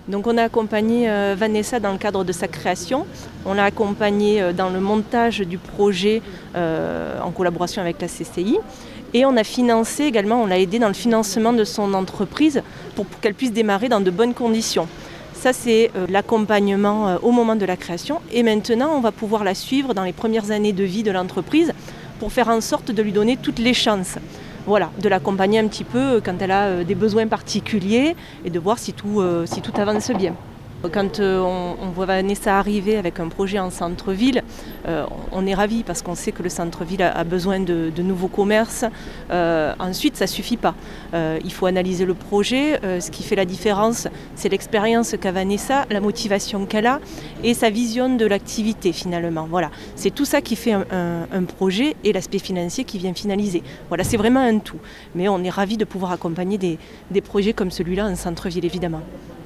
Donc on a accompagné Vanessa dans le cadre de sa création. On l'a accompagnée dans le montage du projet en collaboration avec la CCI. Et on a financé également, on l'a aidé dans le financement de son entreprise pour qu'elle puisse démarrer dans de bonnes conditions. Ça, c'est l'accompagnement au moment de la création. Et maintenant, on va pouvoir la suivre dans les premières années de vie de l'entreprise pour faire en sorte de lui donner toutes les chances. Voilà, de l'accompagner un petit peu quand elle a des besoins particuliers et de voir si tout avance bien. Quand on voit Vanessa arriver avec un projet en centre-ville, on est ravis parce qu'on sait que le centre-ville a besoin de nouveaux commerces. Ensuite, ça ne suffit pas. Il faut analyser le projet. Ce qui fait la différence, c'est l'expérience qu'a Vanessa, la motivation qu'elle a et sa vision de l'activité finalement. Voilà. C'est tout ça qui fait un projet et l'aspect financier qui vient finaliser. Voilà, c'est vraiment un tout. Mais on est ravis de pouvoir accompagner des projets comme celui-là en centre-ville, évidemment.